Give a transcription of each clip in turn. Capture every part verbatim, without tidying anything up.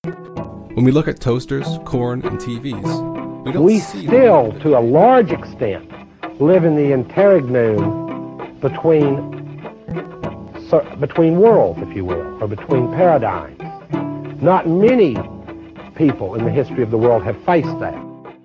When we look at toasters, corn, and T Vs, we don't we see still, to a large extent, live in the interregnum between between worlds, if you will, or between paradigms. Not many people in the history of the world have faced that.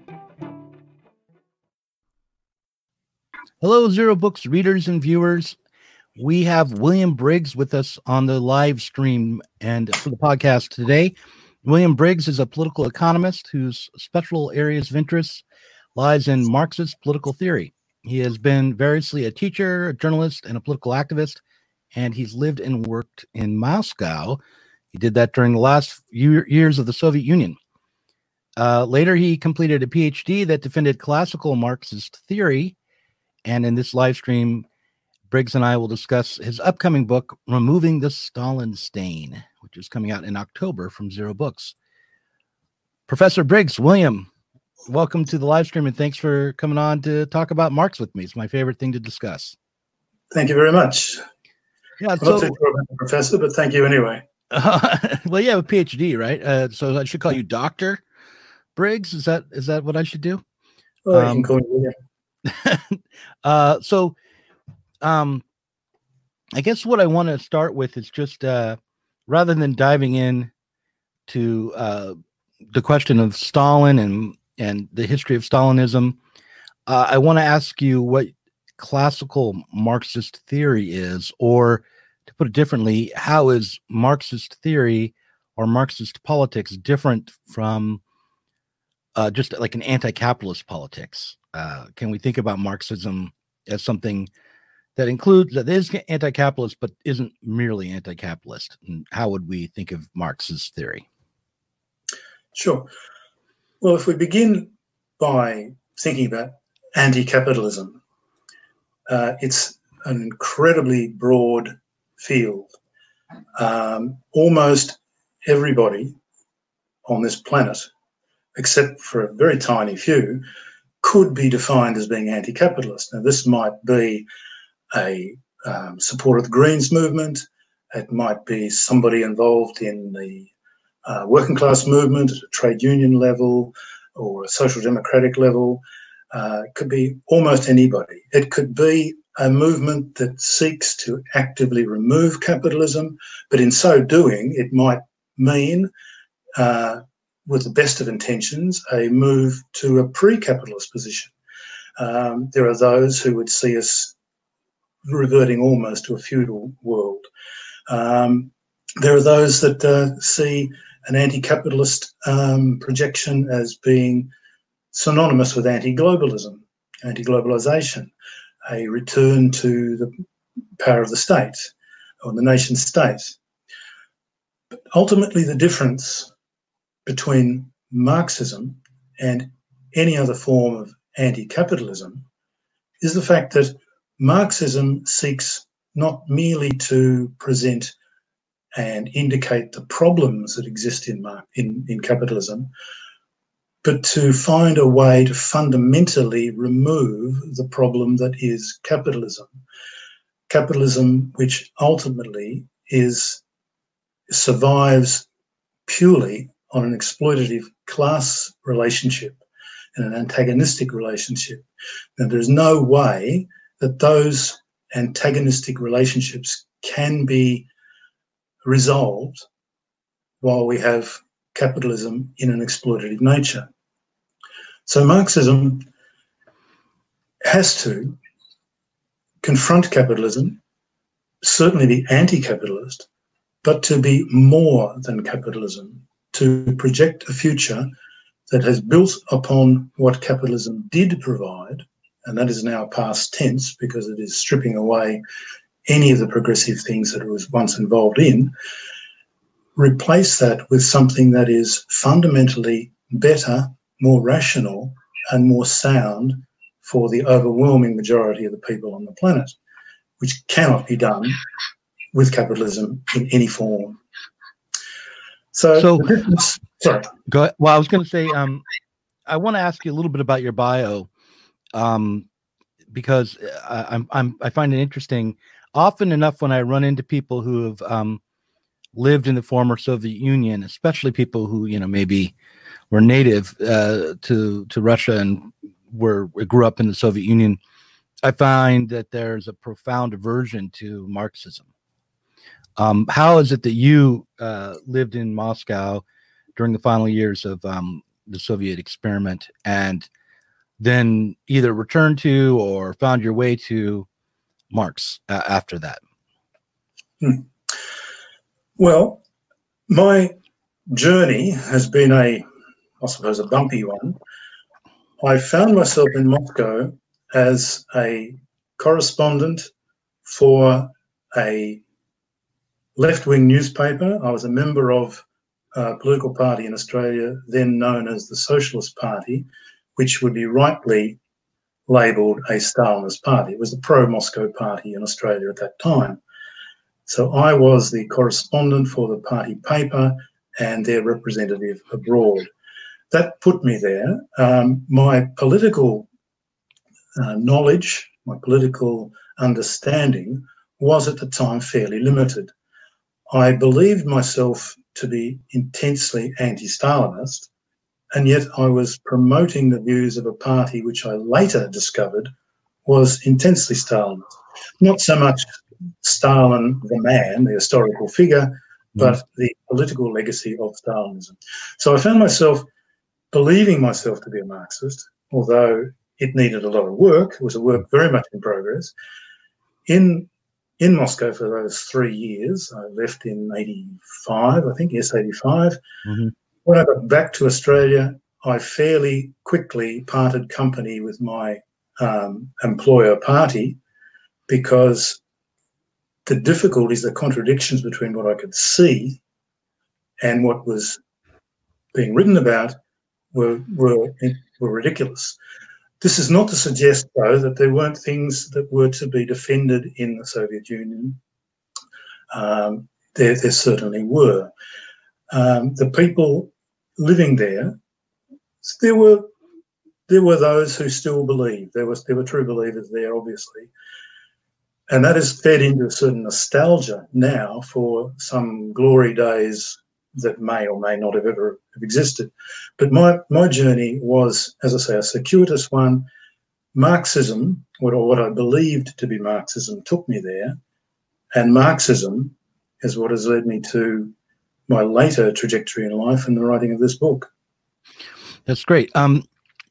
Hello, Zero Books readers and viewers. We have William Briggs with us on the live stream and for the podcast today. William Briggs is a political economist whose special areas of interest lies in Marxist political theory. He has been variously a teacher, a journalist, and a political activist, and he's lived and worked in Moscow. He did that during the last year, years of the Soviet Union. Uh, later, he completed a P H D that defended classical Marxist theory, and in this live stream, Briggs and I will discuss his upcoming book, Removing the Stalin Stain, which is coming out in October from Zero Books. Professor Briggs, William, welcome to the live stream, and thanks for coming on to talk about Marx with me. It's my favorite thing to discuss. Thank you very much. Yeah, I'm so, not too sure about the professor, but thank you anyway. Uh, well, you have a P H D, right? Uh, so I should call you Doctor Briggs. Is that is that what I should do? Oh, um, you can call me William. uh, so, um, I guess what I want to start with is just uh, rather than diving in to uh, the question of Stalin and and the history of Stalinism, uh, I want to ask you what classical Marxist theory is, or to put it differently, how is Marxist theory or Marxist politics different from uh, just like an anti-capitalist politics? Uh, can we think about Marxism as something that includes, that is anti-capitalist, but isn't merely anti-capitalist? And how would we think of Marx's theory? Sure. Well, if we begin by thinking about anti-capitalism, uh, it's an incredibly broad field. Um, almost everybody on this planet, except for a very tiny few, could be defined as being anti-capitalist. Now, this might be a um, supporter of the Greens movement. It might be somebody involved in the uh, working class movement at a trade union level or a social democratic level. Uh, it could be almost anybody. It could be a movement that seeks to actively remove capitalism, but in so doing, it might mean, uh, with the best of intentions, a move to a pre-capitalist position. Um, there are those who would see us reverting almost to a feudal world. Um, there are those that uh, see an anti-capitalist um, projection as being synonymous with anti-globalism, anti-globalisation, a return to the power of the state or the nation state. But ultimately, the difference between Marxism and any other form of anti-capitalism is the fact that Marxism seeks not merely to present and indicate the problems that exist in, in, in capitalism, but to find a way to fundamentally remove the problem that is capitalism. Capitalism, which ultimately is survives purely on an exploitative class relationship and an antagonistic relationship. Now, there's no way that those antagonistic relationships can be resolved while we have capitalism in an exploitative nature. So Marxism has to confront capitalism, certainly be anti-capitalist, but to be more than capitalism, to project a future that has built upon what capitalism did provide, and that is now past tense because it is stripping away any of the progressive things that it was once involved in, replace that with something that is fundamentally better, more rational, and more sound for the overwhelming majority of the people on the planet, which cannot be done with capitalism in any form. So, so the difference, sorry. Go ahead. Well, I was going to say, um, I want to ask you a little bit about your bio, um, because I, I'm, I'm, I find it interesting. Often enough, when I run into people who have um, lived in the former Soviet Union, especially people who, you know, maybe were native uh, to to Russia and were grew up in the Soviet Union, I find that there's a profound aversion to Marxism. Um, how is it that you uh, lived in Moscow during the final years of um, the Soviet experiment and then either returned to or found your way to Marx uh, after that? Hmm. Well, my journey has been a, I suppose, a bumpy one. I found myself in Moscow as a correspondent for a left-wing newspaper. I was a member of a political party in Australia, then known as the Socialist Party, which would be rightly labelled a Stalinist party. It was the pro-Moscow party in Australia at that time. So I was the correspondent for the party paper and their representative abroad. That put me there. Um, my political uh, knowledge, my political understanding was at the time fairly limited. I believed myself to be intensely anti-Stalinist, and yet I was promoting the views of a party which I later discovered was intensely Stalinist. Not so much Stalin the man, the historical figure, but mm. the political legacy of Stalinism. So I found myself believing myself to be a Marxist, although it needed a lot of work. It was a work very much in progress. In in Moscow for those three years, I left in eighty-five, I think, yes, eighty-five. Mm-hmm. When I got back to Australia, I fairly quickly parted company with my um, employer party because the difficulties, the contradictions between what I could see and what was being written about were were were ridiculous. This is not to suggest, though, that there weren't things that were to be defended in the Soviet Union. Um, there, there certainly were. Um, the people living there, there were there were those who still believed. There was there were true believers there, obviously. And that has fed into a certain nostalgia now for some glory days that may or may not have ever have existed. But my, my journey was, as I say, a circuitous one. Marxism, what, or what I believed to be Marxism, took me there. And Marxism is what has led me to my later trajectory in life and the writing of this book. That's great. Um,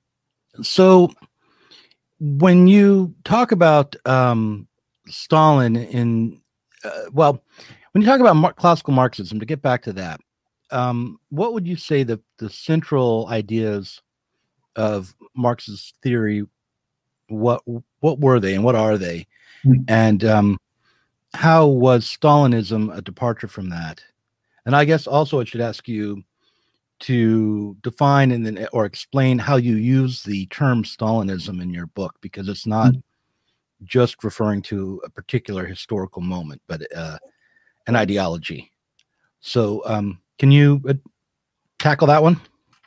so when you talk about um, Stalin in, uh, well, when you talk about Mar- classical Marxism, to get back to that, um, what would you say the, the central ideas of Marx's theory, what what were they and what are they? Mm-hmm. And um, how was Stalinism a departure from that? And I guess also I should ask you to define and then or explain how you use the term Stalinism in your book, because it's not mm-hmm. just referring to a particular historical moment, but uh, an ideology. So um, can you uh, tackle that one?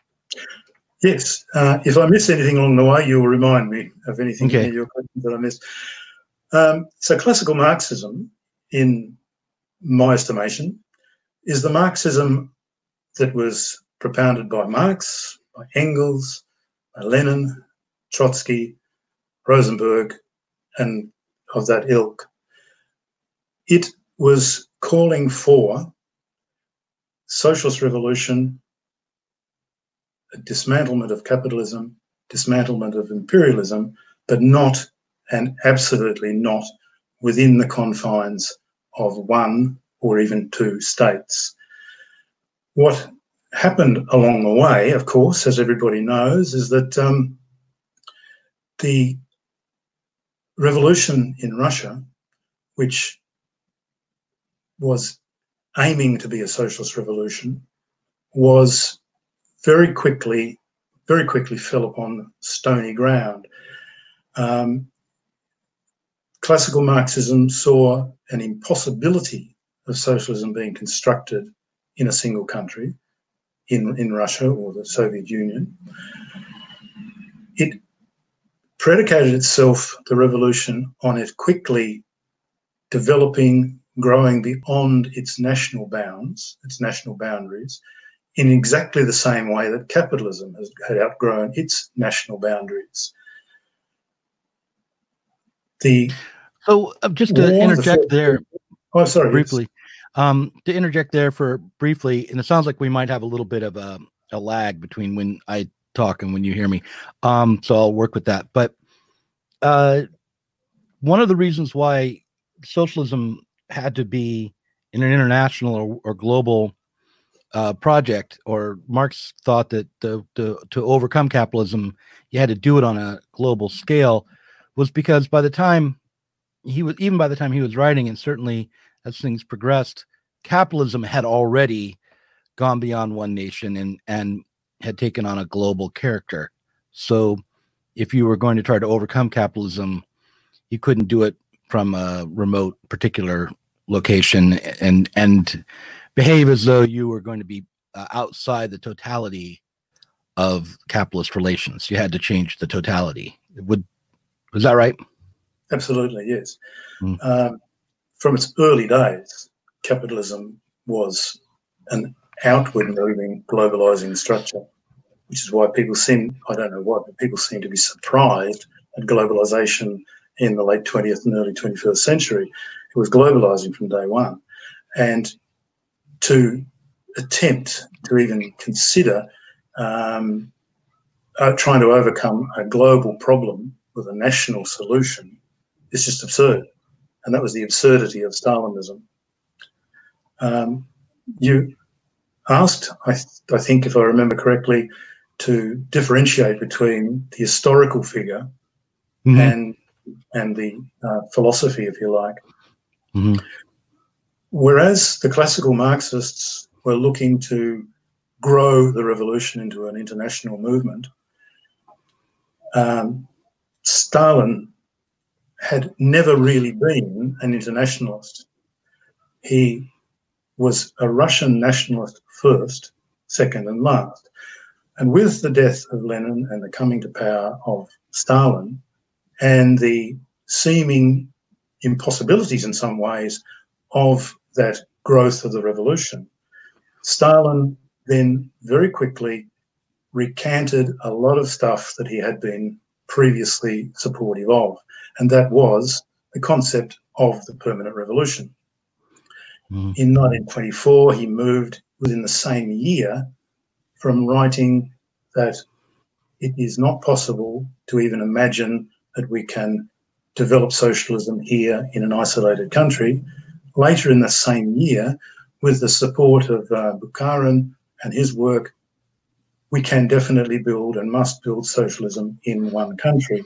Yes. Uh, if I miss anything along the way, you'll remind me of anything okay. in your questions that I missed. Um, so classical Marxism, in my estimation, is the Marxism that was propounded by Marx, by Engels, by Lenin, Trotsky, Rosenberg, and of that ilk. It was calling for socialist revolution, a dismantlement of capitalism, dismantlement of imperialism, but not, and absolutely not, within the confines of one or even two states. What happened along the way, of course, as everybody knows, is that um, the revolution in Russia, which was aiming to be a socialist revolution, was very quickly, very quickly fell upon stony ground. Um, classical Marxism saw an impossibility of socialism being constructed in a single country, in, in Russia or the Soviet Union. It predicated itself, the revolution, on it quickly developing growing beyond its national bounds, its national boundaries, in exactly the same way that capitalism has had outgrown its national boundaries. The So uh, just to interject there oh, sorry, briefly, yes. um, to interject there for briefly, and it sounds like we might have a little bit of a, a lag between when I talk and when you hear me. Um, so I'll work with that. But uh, one of the reasons why socialism had to be in an international or, or global uh, project, or Marx thought that the, the, to overcome capitalism, you had to do it on a global scale, was because by the time he was, even by the time he was writing, and certainly as things progressed, capitalism had already gone beyond one nation and, and had taken on a global character. So if you were going to try to overcome capitalism, you couldn't do it from a remote particular location and, and behave as though you were going to be uh, outside the totality of capitalist relations. You had to change the totality. Would, was that right? Absolutely, yes. Mm. Um, from its early days, capitalism was an outward-moving, globalizing structure, which is why people seem, I don't know why, but people seem to be surprised at globalization in the late twentieth and early twenty-first century. It was globalizing from day one. And to attempt to even consider um, uh, trying to overcome a global problem with a national solution is just absurd. And that was the absurdity of Stalinism. Um, you asked, I, th I think if I remember correctly, to differentiate between the historical figure mm-hmm. and and the uh, philosophy, if you like. Mm-hmm. Whereas the classical Marxists were looking to grow the revolution into an international movement, um, Stalin had never really been an internationalist. He was a Russian nationalist first, second and last. And with the death of Lenin and the coming to power of Stalin and the seeming impossibilities in some ways of that growth of the revolution, Stalin then very quickly recanted a lot of stuff that he had been previously supportive of, and that was the concept of the permanent revolution. Mm. In nineteen twenty-four, he moved within the same year from writing that it is not possible to even imagine that we can develop socialism here in an isolated country. Later in the same year, with the support of uh, Bukharin and his work, we can definitely build and must build socialism in one country.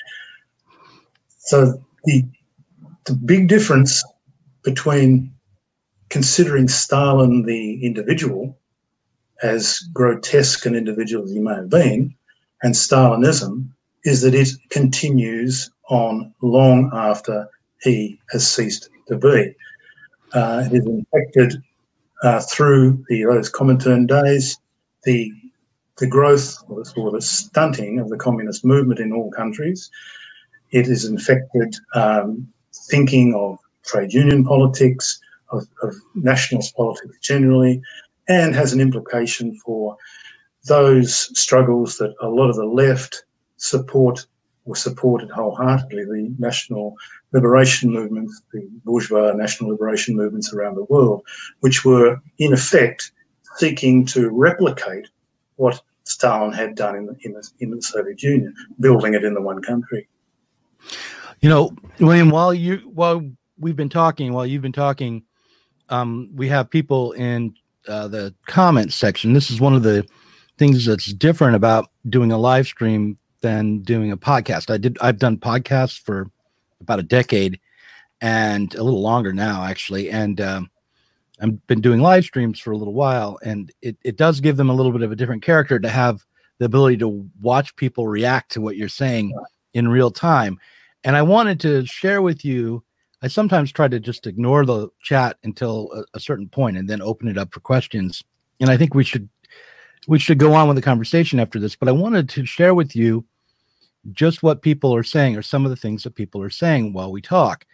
So the, the big difference between considering Stalin the individual, as grotesque an individual as he may have been, and Stalinism is that it continues on long after he has ceased to be. Uh, it is infected uh, through the, those Comintern days, the the growth or the, or the stunting of the communist movement in all countries. It is infected um, thinking of trade union politics, of, of nationalist politics generally, and has an implication for those struggles that a lot of the left support or supported wholeheartedly, the national liberation movements, the bourgeois national liberation movements around the world, which were in effect seeking to replicate what Stalin had done in the, in the, in the Soviet Union, building it in the one country. You know, William, while you while we've been talking, while you've been talking, um, we have people in uh, the comments section. This is one of the things that's different about doing a live stream than doing a podcast. I did I've done podcasts for about a decade and a little longer now, actually, and um, I've been doing live streams for a little while, and it, it does give them a little bit of a different character to have the ability to watch people react to what you're saying in real time. And I wanted to share with you, I sometimes try to just ignore the chat until a, a certain point and then open it up for questions. And I think we should we should go on with the conversation after this, but I wanted to share with you just what people are saying, or some of the things that people are saying while we talk.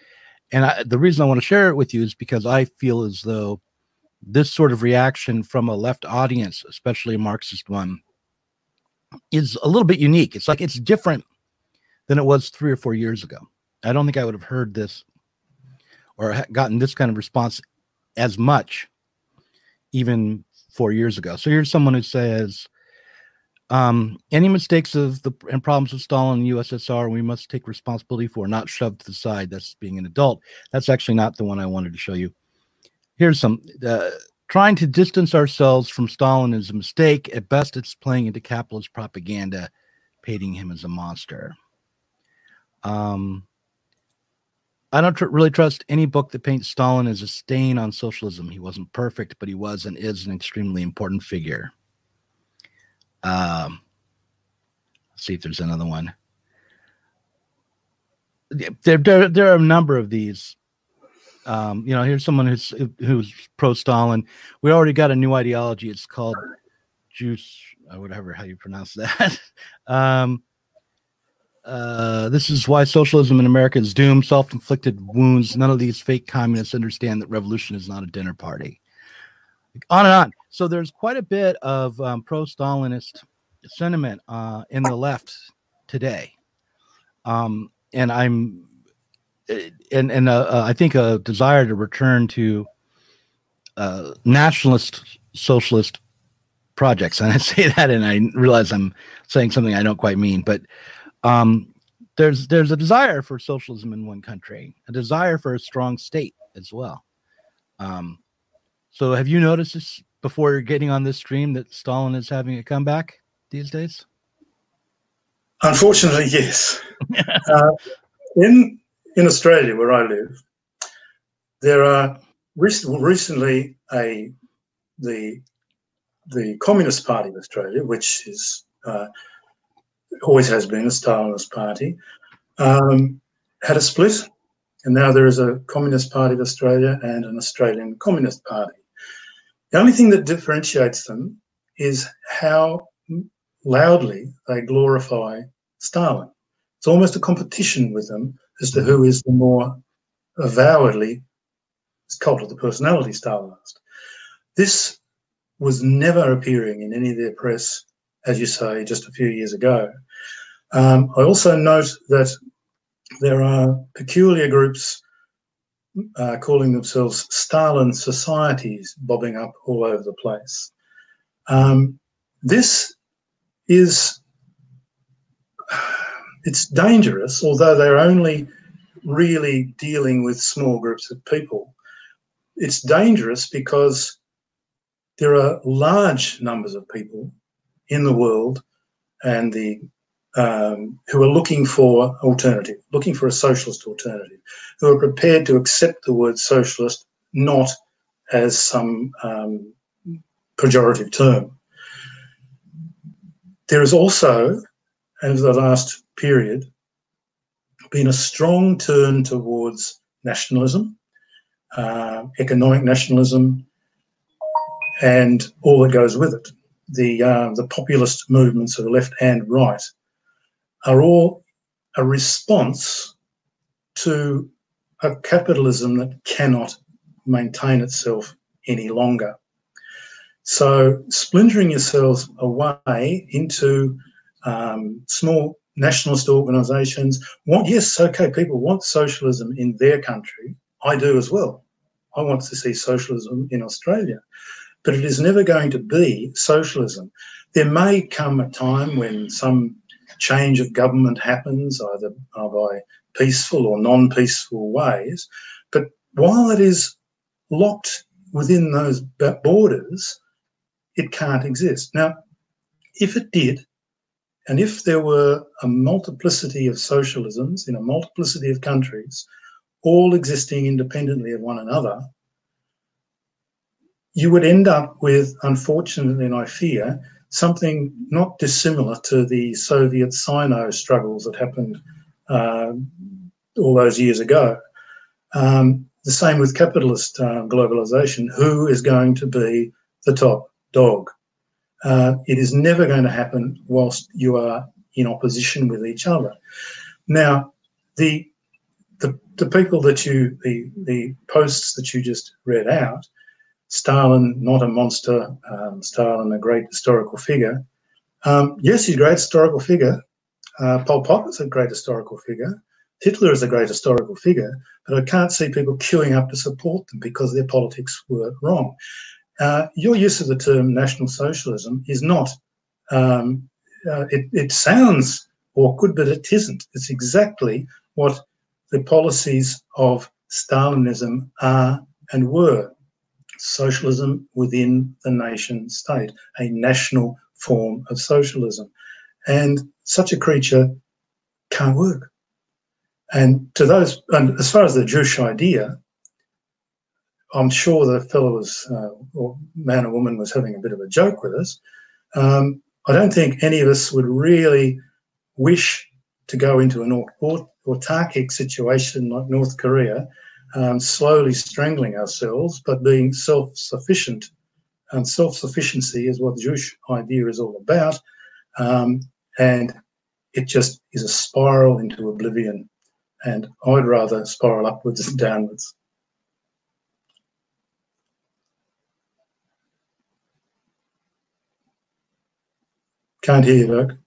and I, the reason I want to share it with you is because I feel as though this sort of reaction from a left audience, especially a Marxist one, is a little bit unique. It's like it's different than it was three or four years ago. I don't think I would have heard this or gotten this kind of response as much even four years ago. So here's someone who says, um, any mistakes of the and problems of Stalin and U S S R we must take responsibility for, not shoved to the side. That's being an adult. That's actually not the one I wanted to show you. Here's some. Uh, trying to distance ourselves from Stalin is a mistake. At best, it's playing into capitalist propaganda, painting him as a monster. Um, I don't tr- really trust any book that paints Stalin as a stain on socialism. He wasn't perfect, but he was and is an extremely important figure. Um, let's see if there's another one. There, there, there are a number of these. Um, you know, here's someone who's who's pro-Stalin. We already got a new ideology. It's called juice, or whatever how you pronounce that. um, uh, this is why socialism in America is doomed. Self-inflicted wounds. None of these fake communists understand that revolution is not a dinner party. On and on. So there's quite a bit of um, pro-Stalinist sentiment uh, in the left today, um, and I'm. And and uh, uh, I think a desire to return to uh, nationalist socialist projects, and I say that, and I realize I'm saying something I don't quite mean, but um, there's there's a desire for socialism in one country, a desire for a strong state as well. Um, so, have you noticed this before you're getting on this stream that Stalin is having a comeback these days? Unfortunately, yes. uh, in In Australia, where I live, there are recent, recently a the the Communist Party of Australia, which is uh, always has been a Stalinist party, um, had a split, and now there is a Communist Party of Australia and an Australian Communist Party. The only thing that differentiates them is how loudly they glorify Stalin. It's almost a competition with them as to who is the more avowedly cult of the personality Stalinist. This was never appearing in any of their press, as you say, just a few years ago. Um, I also note that there are peculiar groups uh, calling themselves Stalin societies bobbing up all over the place. Um, this is... It's dangerous, although they're only really dealing with small groups of people. It's dangerous because there are large numbers of people in the world and the um, who are looking for alternative, looking for a socialist alternative, who are prepared to accept the word socialist not as some um, pejorative term. There is also, over the last period, been a strong turn towards nationalism, uh, economic nationalism, and all that goes with it. The uh, the populist movements of the left and right are all a response to a capitalism that cannot maintain itself any longer. So splintering yourselves away into um, small nationalist organisations. Want, yes, okay, people want socialism in their country. I do as well. I want to see socialism in Australia. But it is never going to be socialism. There may come a time when some change of government happens, either by peaceful or non-peaceful ways. But while it is locked within those borders, it can't exist. Now, if it did, and if there were a multiplicity of socialisms in a multiplicity of countries, all existing independently of one another, you would end up with, unfortunately, and I fear, something not dissimilar to the Soviet Sino struggles that happened uh, all those years ago. Um, the same with capitalist uh, globalisation. Who is going to be the top dog? Uh, it is never going to happen whilst you are in opposition with each other. Now, the the the people that you, the, the posts that you just read out, Stalin, not a monster, um, Stalin, a great historical figure. Um, yes, he's a great historical figure. Uh, Pol Pot is a great historical figure. Hitler is a great historical figure, but I can't see people queuing up to support them because their politics were wrong. Uh, your use of the term National Socialism is not, um, uh, it, it sounds awkward, but it isn't. It's exactly what the policies of Stalinism are and were. Socialism within the nation state, a national form of socialism. And such a creature can't work. And to those, and as far as the Jewish idea, I'm sure the fellow was, uh, or man or woman was having a bit of a joke with us. Um, I don't think any of us would really wish to go into an autarkic situation like North Korea, um, slowly strangling ourselves, but being self-sufficient. And self-sufficiency is what the Jewish idea is all about. Um, and it just is a spiral into oblivion. And I'd rather spiral upwards than downwards. Can't hear you, Doug.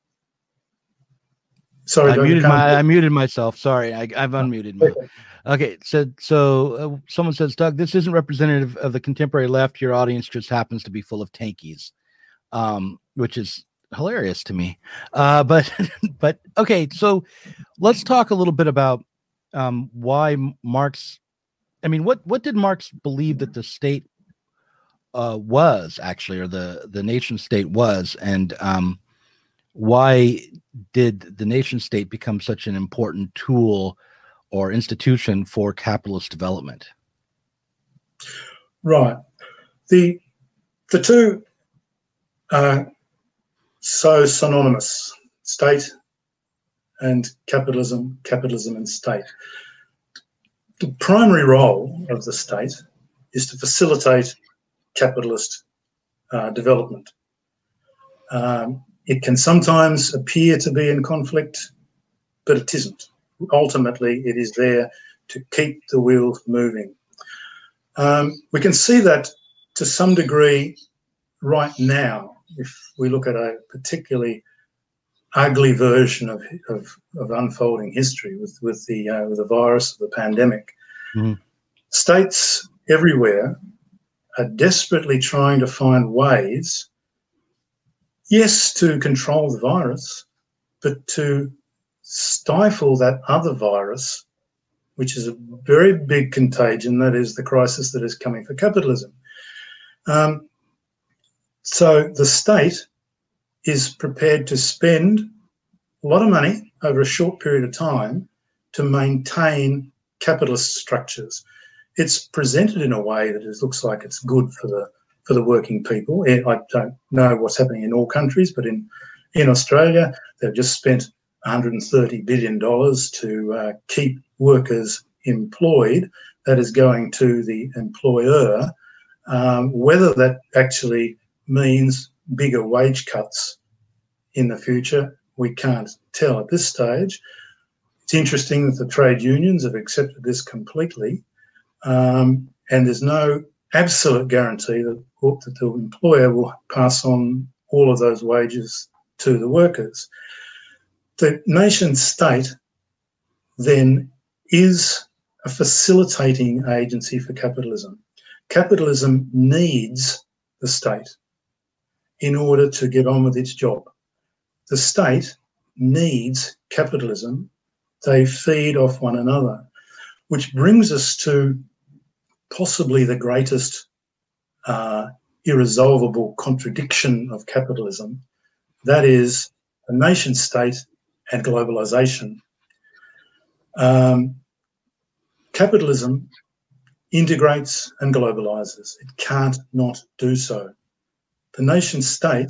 Sorry, I Doug, muted I my. I muted myself. Sorry, I, I've unmuted. My, okay, so so uh, someone says, Doug, this isn't representative of the contemporary left. Your audience just happens to be full of tankies, um, which is hilarious to me. Uh, but but okay, so let's talk a little bit about um, why Marx. I mean, what what did Marx believe that the state uh, was actually, or the the nation state was, and um, why did the nation state become such an important tool or institution for capitalist development? Right. The the two are so synonymous, state and capitalism, capitalism and state. The primary role of the state is to facilitate capitalist uh, development. Um, it can sometimes appear to be in conflict, but it isn't. Ultimately, it is there to keep the wheels moving. Um, we can see that to some degree right now, if we look at a particularly ugly version of, of, of unfolding history with, with, the, uh, with the virus of the pandemic. Mm-hmm. States everywhere are desperately trying to find ways, yes, to control the virus, but to stifle that other virus, which is a very big contagion, that is the crisis that is coming for capitalism. Um, so the state is prepared to spend a lot of money over a short period of time to maintain capitalist structures. It's presented in a way that it looks like it's good for the for the working people. I don't know what's happening in all countries, but in, in Australia, they've just spent one hundred thirty billion dollars to uh, keep workers employed. That is going to the employer. Um, whether that actually means bigger wage cuts in the future, we can't tell at this stage. It's interesting that the trade unions have accepted this completely, um, and there's no absolute guarantee that, that the employer will pass on all of those wages to the workers. The nation state then is a facilitating agency for capitalism. Capitalism needs the state in order to get on with its job. The state needs capitalism. They feed off one another, which brings us to possibly the greatest uh, irresolvable contradiction of capitalism. That is the nation state and globalization. Um, capitalism integrates and globalizes. It can't not do so. The nation state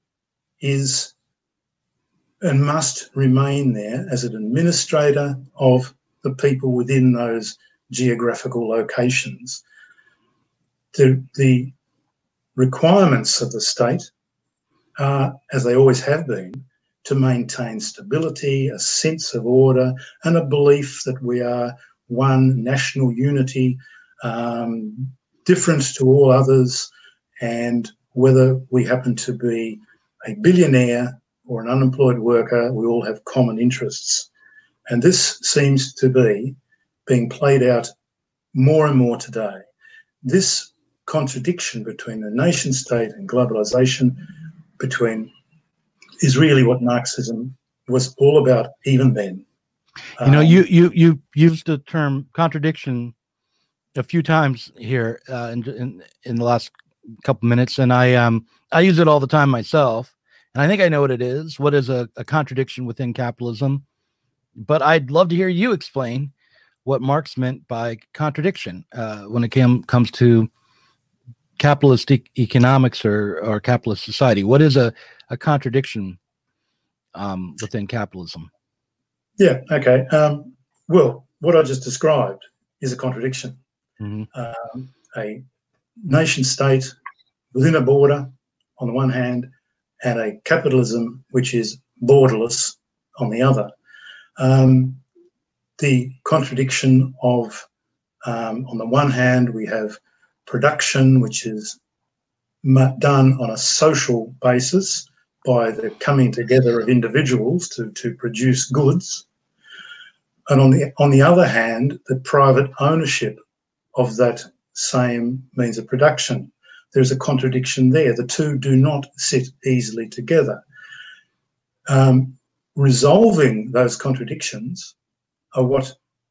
is and must remain there as an administrator of the people within those geographical locations. The, the requirements of the state are, as they always have been, to maintain stability, a sense of order, and a belief that we are one national unity, um, different to all others, and whether we happen to be a billionaire or an unemployed worker, we all have common interests. And this seems to be being played out more and more today. This contradiction between the nation state and globalization between is really what Marxism was all about even then. You know, Um, you you you used the term contradiction a few times here uh, in, in in the last couple minutes, and I um I use it all the time myself, and I think I know what it is. What is a, a contradiction within capitalism? But I'd love to hear you explain what Marx meant by contradiction uh, when it came comes to capitalist e- economics or or capitalist society. What is a a contradiction um, within capitalism? Yeah, okay. Um, well, what I just described is a contradiction. Mm-hmm. Um, a nation state within a border on the one hand, and a capitalism which is borderless on the other. Um, the contradiction of, um, on the one hand, we have production which is done on a social basis by the coming together of individuals to, to produce goods. And on the, on the other hand, the private ownership of that same means of production. There's a contradiction there. The two do not sit easily together. Um, resolving those contradictions are what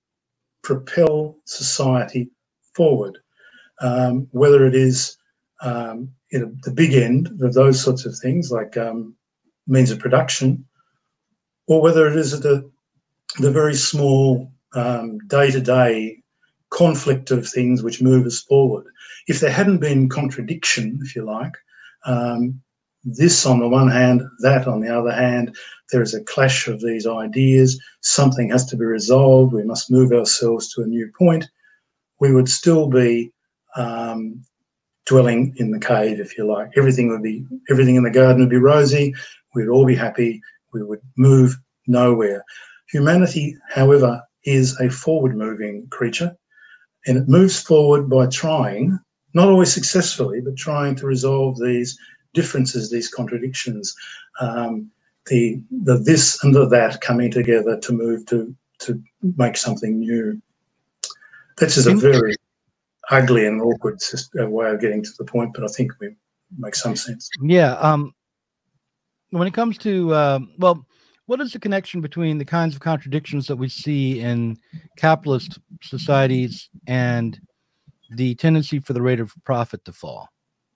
propel society forward, um, whether it is um, you know, the big end of those sorts of things like um, means of production, or whether it is at the, the very small um, day-to-day conflict of things which move us forward. If there hadn't been contradiction, if you like, um, this on the one hand, that on the other hand, there is a clash of these ideas, something has to be resolved, we must move ourselves to a new point, we would still be um, dwelling in the cave, if you like. Everything would be, everything in the garden would be rosy, we'd all be happy, we would move nowhere. Humanity, however, is a forward-moving creature, and it moves forward by trying, not always successfully, but trying to resolve these differences, these contradictions, um, the the this and the that coming together to move to to make something new. That's just a very ugly and awkward system, way of getting to the point, but I think we make some sense. Yeah. Um, when it comes to um, well, what is the connection between the kinds of contradictions that we see in capitalist societies and the tendency for the rate of profit to fall?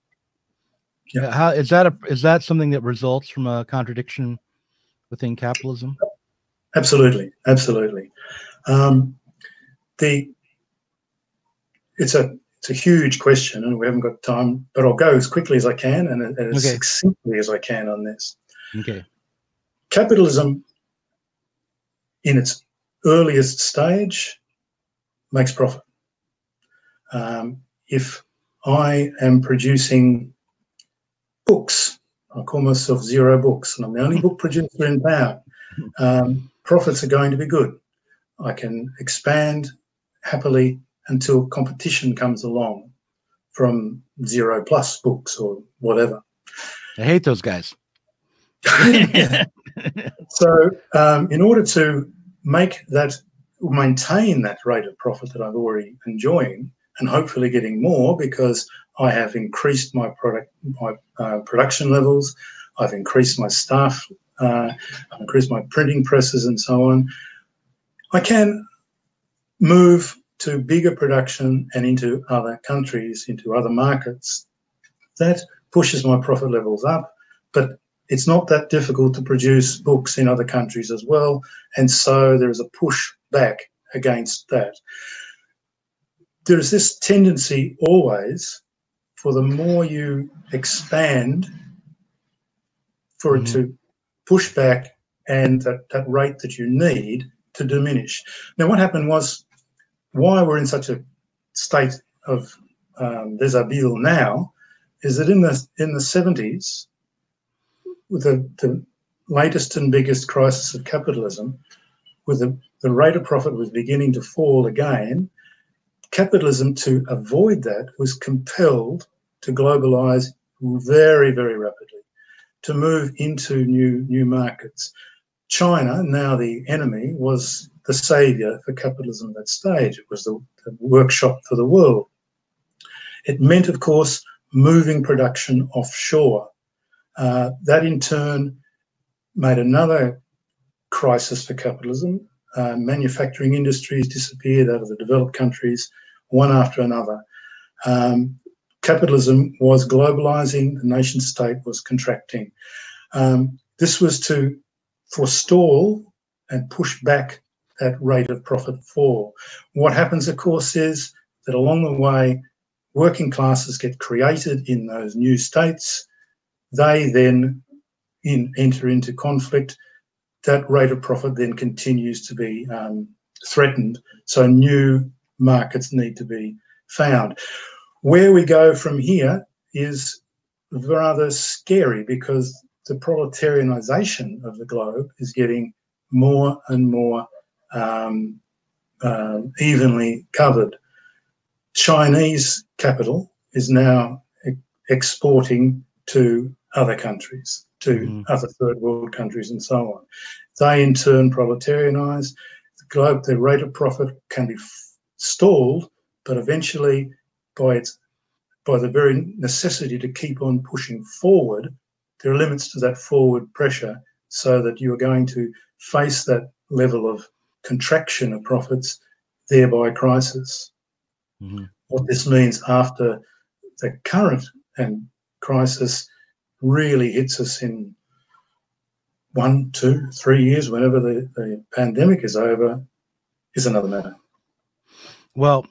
Yeah. How is that a, is that something that results from a contradiction within capitalism? Absolutely, absolutely. Um, the it's a it's a huge question, and we haven't got time, but I'll go as quickly as I can and, and as Okay. succinctly as I can on this. Okay. Capitalism, in its earliest stage, makes profit. Um, if I am producing books, I call myself Zero Books, and I'm the only book producer in town, um, profits are going to be good. I can expand happily until competition comes along from Zero Plus books or whatever. I hate those guys. So um, in order to make that, maintain that rate of profit that I'm already enjoying, and hopefully getting more because I have increased my product, my uh, production levels, I've increased my staff, uh, I've increased my printing presses and so on, I can move to bigger production and into other countries, into other markets. That pushes my profit levels up, but it's not that difficult to produce books in other countries as well, and so there is a push back against that. There is this tendency always for the more you expand, for mm-hmm. it to push back and that, that rate that you need to diminish. Now, what happened was, why we're in such a state of um, déshabille now is that in the in the seventies, with the, the latest and biggest crisis of capitalism, with the, the rate of profit was beginning to fall again, capitalism, to avoid that, was compelled to globalize very, very rapidly, to move into new, new markets. China, now the enemy, was the saviour for capitalism at that stage. It was the, the workshop for the world. It meant, of course, moving production offshore. Uh, that in turn made another crisis for capitalism. Uh, manufacturing industries disappeared out of the developed countries, one after another. Um, capitalism was globalizing, the nation state was contracting. Um, this was to forestall and push back that rate of profit fall. What happens, of course, is that along the way, working classes get created in those new states. They then in, enter into conflict. That rate of profit then continues to be um, threatened. So new markets need to be found. Where we go from here is rather scary, because the proletarianization of the globe is getting more and more um, uh, evenly covered. Chinese capital is now e- exporting to other countries, to mm-hmm. other third world countries and so on. They in turn proletarianize. The globe, the rate of profit can be f- stalled, but eventually by its by the very necessity to keep on pushing forward, there are limits to that forward pressure, so that you are going to face that level of contraction of profits, thereby crisis. Mm-hmm. What this means after the current and crisis really hits us in one, two, three years, whenever the, the pandemic is over, is another matter. Well,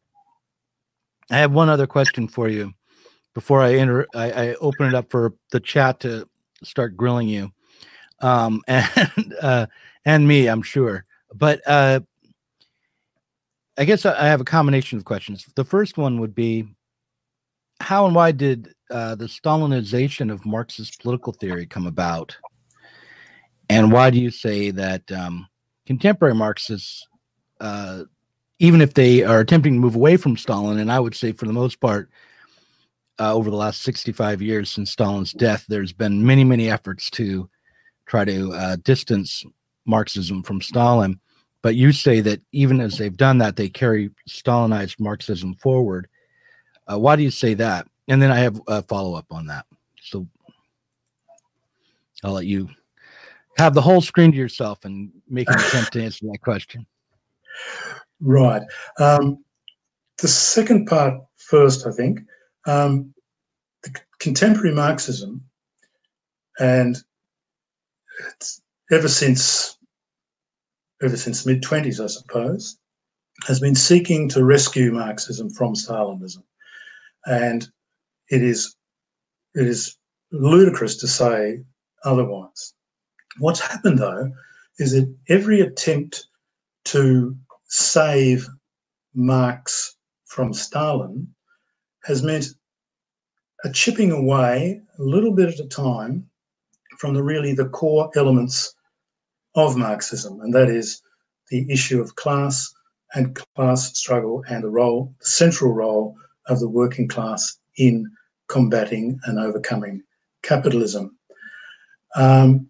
I have one other question for you before I enter. I, I open it up for the chat to start grilling you, um, and uh, and me, I'm sure. But uh, I guess I have a combination of questions. The first one would be, how and why did uh, the Stalinization of Marxist political theory come about? And why do you say that um, contemporary Marxists, uh, even if they are attempting to move away from Stalin, and I would say for the most part, uh, over the last sixty-five years since Stalin's death, there's been many, many efforts to try to uh, distance Marxism from Stalin. But you say that even as they've done that, they carry Stalinized Marxism forward. Uh, why do you say that? And then I have a follow-up on that. So I'll let you have the whole screen to yourself and make an attempt to answer that question. Right. Um, the second part first, I think. Um, the contemporary Marxism, and it's ever since ever since the mid-twenties, I suppose, has been seeking to rescue Marxism from Stalinism. And it is it is ludicrous to say otherwise. What's happened, though, is that every attempt to save Marx from Stalin has meant a chipping away a little bit at a time from the really the core elements of Marxism, and that is the issue of class and class struggle and the role, the central role of the working class in combating and overcoming capitalism. Um,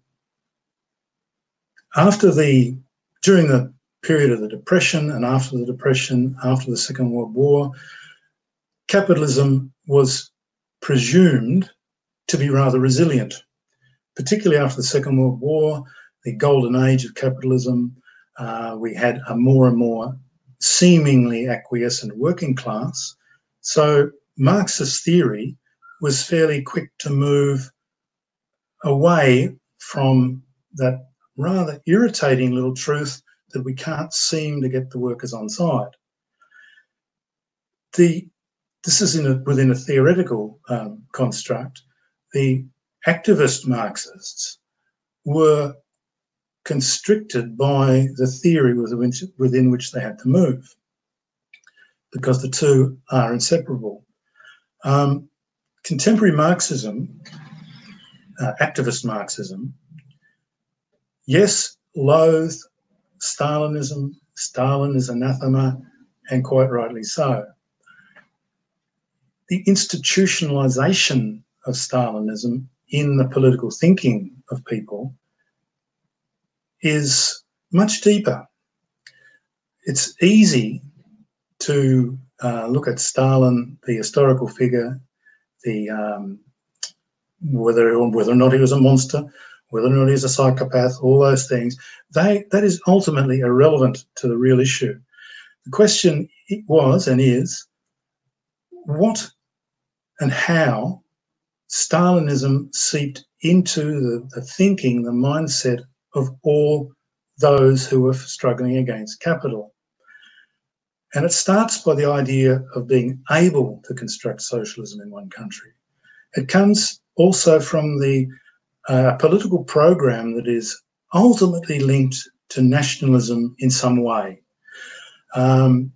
after the, during the period of the Depression and after the Depression, after the Second World War, capitalism was presumed to be rather resilient, particularly after the Second World War, the golden age of capitalism. Uh, we had a more and more seemingly acquiescent working class. So Marxist theory was fairly quick to move away from that rather irritating little truth that we can't seem to get the workers on side. The, this is in a, within a theoretical um, construct. The activist Marxists were constricted by the theory within which, within which they had to move, because the two are inseparable. Um, contemporary Marxism, uh, activist Marxism, yes, loathe Stalinism, Stalin is anathema, and quite rightly so. The institutionalization of Stalinism in the political thinking of people is much deeper. It's easy to uh, look at Stalin, the historical figure, the um, whether whether or not he was a monster, whether or not he was a psychopath, all those things. They that is ultimately irrelevant to the real issue. The question was and is what and how Stalinism seeped into the, the thinking, the mindset of all those who were struggling against capital. And it starts by the idea of being able to construct socialism in one country. It comes also from the uh, political program that is ultimately linked to nationalism in some way. Um,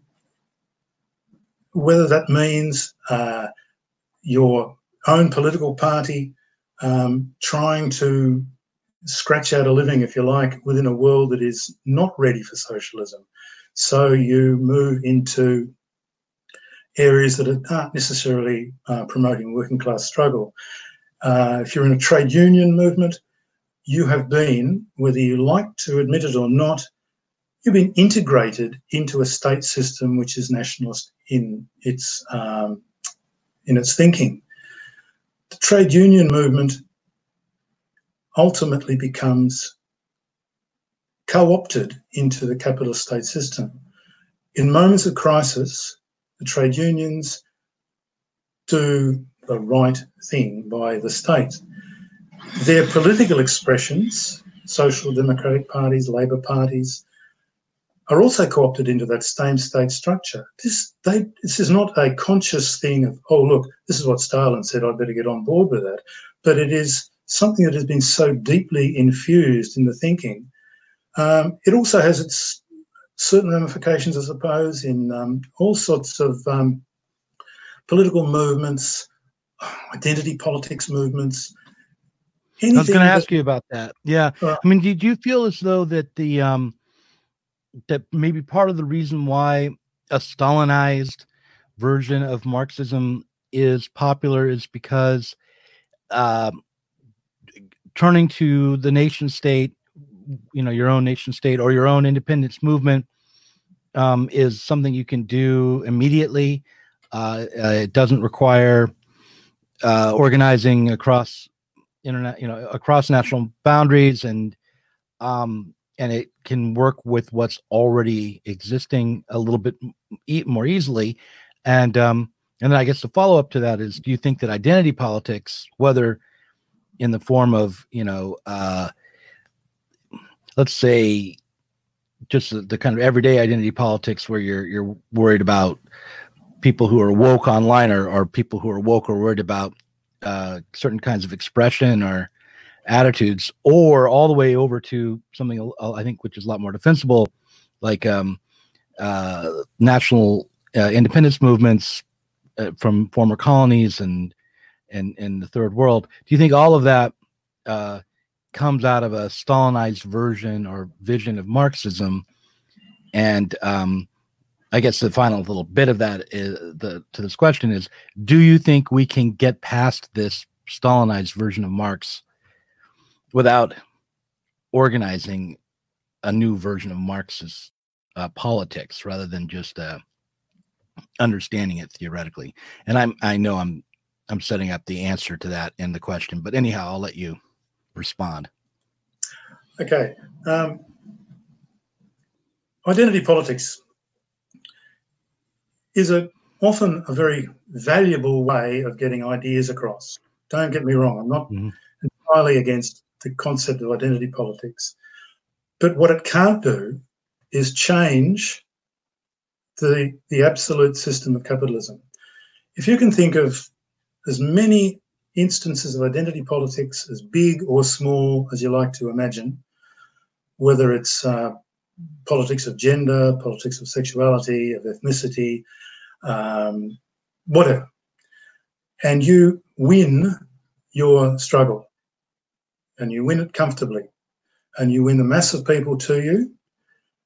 whether that means uh, your own political party um, trying to scratch out a living, if you like, within a world that is not ready for socialism. So you move into areas that aren't necessarily uh, promoting working class struggle. Uh, if you're in a trade union movement, you have been, whether you like to admit it or not, you've been integrated into a state system which is nationalist in its um, in its thinking. The trade union movement ultimately becomes co-opted into the capitalist state system. In moments of crisis, the trade unions do the right thing by the state. Their political expressions, social democratic parties, Labor parties, are also co-opted into that same state structure. This, they, this is not a conscious thing of, oh, look, this is what Stalin said, I'd better get on board with that. But it is something that has been so deeply infused in the thinking. Um, it also has its certain ramifications, I suppose, in um, all sorts of um, political movements, identity politics movements. I was going to ask you about that. Yeah. Uh, I mean, did you feel as though that the um, that maybe part of the reason why a Stalinized version of Marxism is popular is because uh, turning to the nation state, you know, your own nation state or your own independence movement um, is something you can do immediately. Uh, uh, it doesn't require uh, organizing across internet, you know, across national boundaries, and um, and it can work with what's already existing a little bit e- more easily. And um, and then I guess the follow up to that is, do you think that identity politics, whether in the form of, you know, uh, let's say just the, the kind of everyday identity politics where you're you're worried about people who are woke online, or, or people who are woke or worried about uh, certain kinds of expression or attitudes, or all the way over to something uh, I think which is a lot more defensible, like um, uh, national uh, independence movements uh, from former colonies and and in the third world. Do you think all of that uh, comes out of a Stalinized version or vision of Marxism? And um, I guess the final little bit of that is the to this question is, do you think we can get past this Stalinized version of Marx without organizing a new version of Marxist uh, politics rather than just uh, understanding it theoretically? And I'm I know I'm I'm setting up the answer to that in the question, but anyhow, I'll let you respond. Okay. Um, identity politics is a often a very valuable way of getting ideas across. Don't get me wrong. I'm not mm-hmm. entirely against the concept of identity politics. But what it can't do is change the, the absolute system of capitalism. If you can think of as many instances of identity politics, as big or small as you like to imagine, whether it's uh, politics of gender, politics of sexuality, of ethnicity, um, whatever, and you win your struggle, and you win it comfortably, and you win the mass of people to you,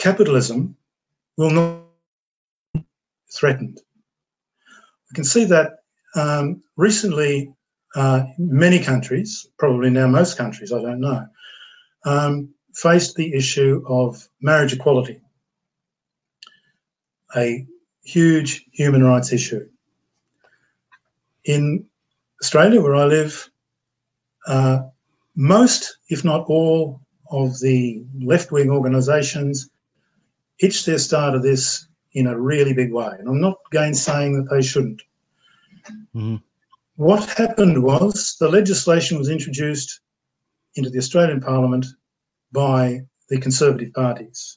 capitalism will not be threatened. We can see that um, recently uh, many countries, probably now most countries, I don't know, um, faced the issue of marriage equality, a huge human rights issue. In Australia, where I live, uh, most, if not all, of the left-wing organisations hitched their start of this in a really big way. And I'm not gainsaying that they shouldn't. Mm-hmm. What happened was the legislation was introduced into the Australian Parliament by the Conservative parties.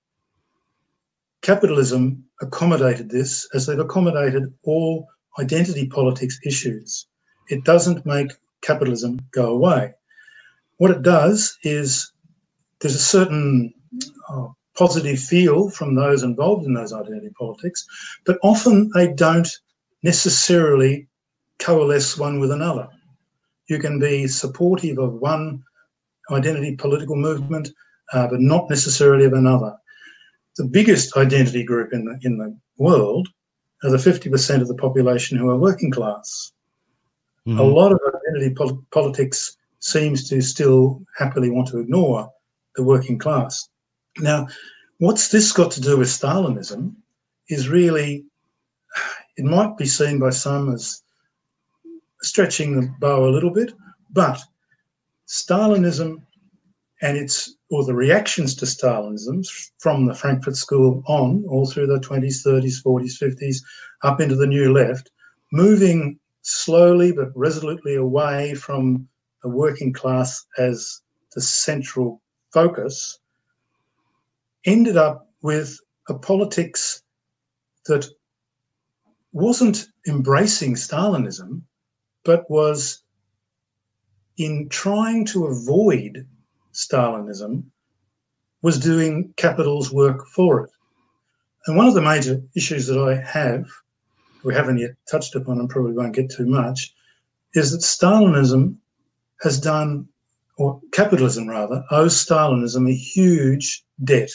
Capitalism accommodated this as they've accommodated all identity politics issues. It doesn't make capitalism go away. What it does is there's a certain uh, positive feel from those involved in those identity politics, but often they don't necessarily coalesce one with another. You can be supportive of one identity political movement, uh, but not necessarily of another. The biggest identity group in the, in the world are the fifty percent of the population who are working class. Mm-hmm. A lot of identity pol- politics seems to still happily want to ignore the working class. Now, what's this got to do with Stalinism is really, it might be seen by some as stretching the bow a little bit, but Stalinism and its, or the reactions to Stalinism from the Frankfurt School on, all through the twenties, thirties, forties, fifties, up into the New Left, moving slowly but resolutely away from the working class as the central focus, ended up with a politics that wasn't embracing Stalinism, but was, in trying to avoid Stalinism, was doing capital's work for it. And one of the major issues that I have, we haven't yet touched upon and probably won't get too much, is that Stalinism has done, or capitalism rather, owes Stalinism a huge debt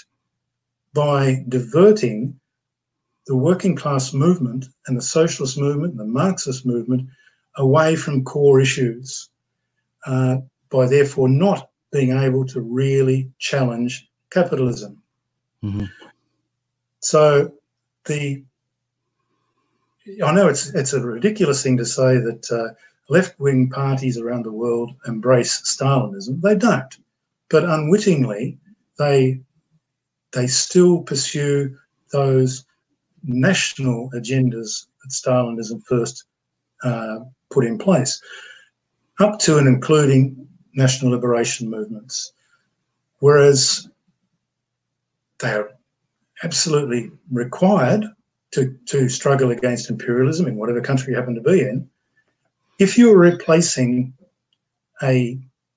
by diverting the working class movement and the socialist movement and the Marxist movement away from core issues, uh, by therefore not being able to really challenge capitalism. Mm-hmm. So the, I know it's it's a ridiculous thing to say that uh, left-wing parties around the world embrace Stalinism. They don't, but unwittingly they they still pursue those national agendas that Stalinism first uh, put in place, up to and including national liberation movements, whereas they are absolutely required to, to struggle against imperialism in whatever country you happen to be in. If you're replacing a,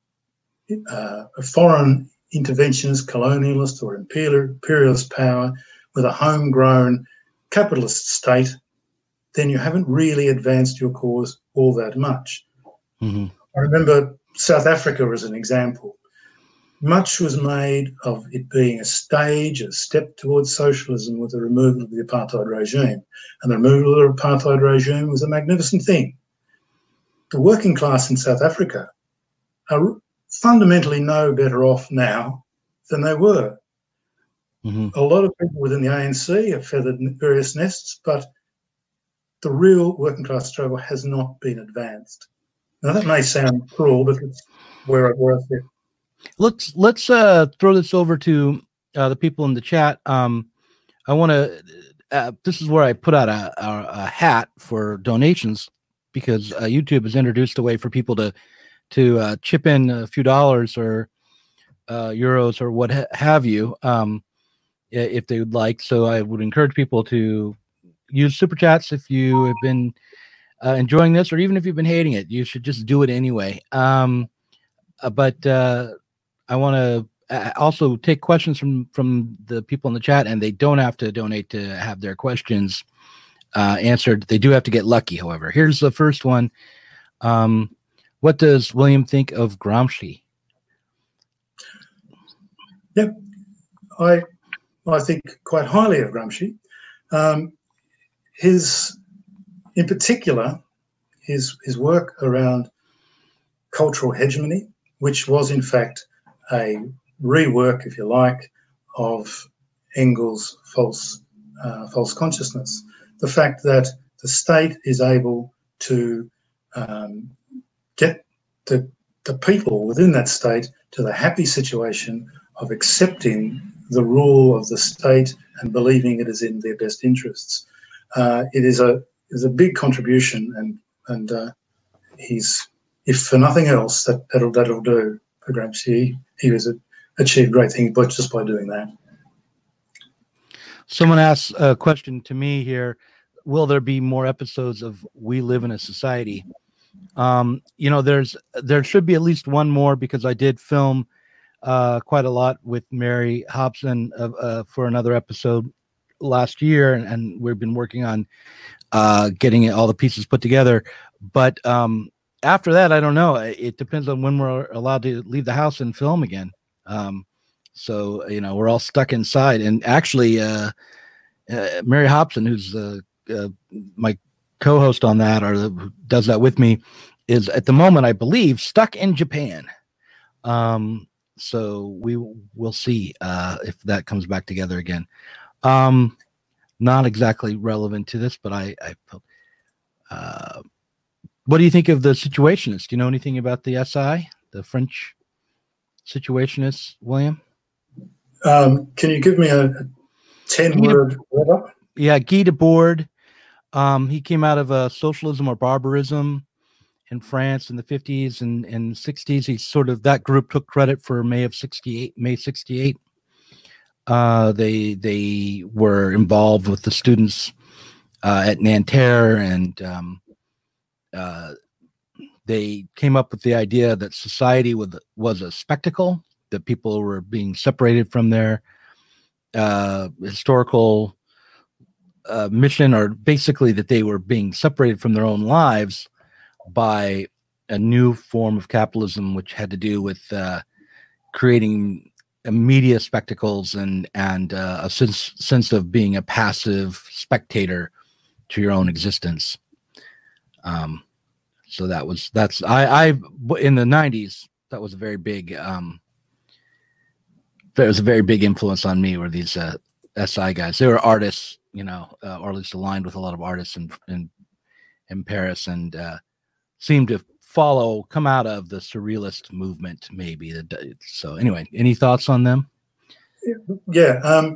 uh, a foreign interventionist, colonialist or imperialist power with a homegrown capitalist state, then you haven't really advanced your cause all that much. Mm-hmm. I remember South Africa as an example. Much was made of it being a stage, a step towards socialism with the removal of the apartheid regime. And the removal of the apartheid regime was a magnificent thing. The working class in South Africa are fundamentally no better off now than they were. Mm-hmm. A lot of people within the A N C have feathered various nests, but the real working class struggle has not been advanced. Now, that may sound cruel, but it's where, where I sit. Let's let's uh, throw this over to uh, the people in the chat. Um, I want to. Uh, this is where I put out a, a, a hat for donations, because uh, YouTube has introduced a way for people to to uh, chip in a few dollars or uh, euros or what ha- have you, um, if they would like. So I would encourage people to use super chats if you have been uh, enjoying this, or even if you've been hating it. You should just do it anyway. Um, uh, but uh, I want to also take questions from, from the people in the chat, and they don't have to donate to have their questions uh, answered. They do have to get lucky, however. Here's the first one. Um, what does William think of Gramsci? Yep. I I think, quite highly of Gramsci. Um, his, in particular, his his work around cultural hegemony, which was in fact a rework, if you like, of Engels' false uh, false consciousness. The fact that the state is able to um, get the the people within that state to the happy situation of accepting the rule of the state and believing it is in their best interests. Uh, it is a is a big contribution, and and uh, he's, if for nothing else, that that'll that'll do for Gramsci. He was a, achieved great things, but just by doing that. Someone asks a question to me here: will there be more episodes of We Live in a Society? Um, you know, there's there should be at least one more, because I did film uh, quite a lot with Mary Hobson uh, uh, for another episode last year, and, and we've been working on uh, getting all the pieces put together. But um, after that, I don't know. It depends on when we're allowed to leave the house and film again. Um, so, you know, we're all stuck inside. And actually, uh, uh, Mary Hobson, who's uh, uh, my co-host on that, or the, does that with me, is at the moment, I believe, stuck in Japan. Um, so we will see uh, if that comes back together again. Um, not exactly relevant to this, but I, I uh, what do you think of the Situationists? Do you know anything about the S I, the French Situationists, William? Um, can you give me a, a ten-word wrap up? Yeah, Guy Debord. Um, he came out of uh, socialism or barbarism in France in the fifties and, and sixties. He sort of, that group took credit for May of sixty-eight, May sixty-eight. Uh, they they were involved with the students uh, at Nanterre, and um, uh, they came up with the idea that society was, was a spectacle, that people were being separated from their uh, historical uh, mission, or basically that they were being separated from their own lives by a new form of capitalism, which had to do with uh, creating media spectacles and and uh, a sense sense of being a passive spectator to your own existence. Um, so that was that's I I in the nineties, that was a very big um, there was a very big influence on me. Were these uh, S I guys? They were artists, you know, uh, or at least aligned with a lot of artists in in, in Paris, and uh, seemed to follow, come out of the surrealist movement, maybe. So anyway, any thoughts on them? Yeah, um,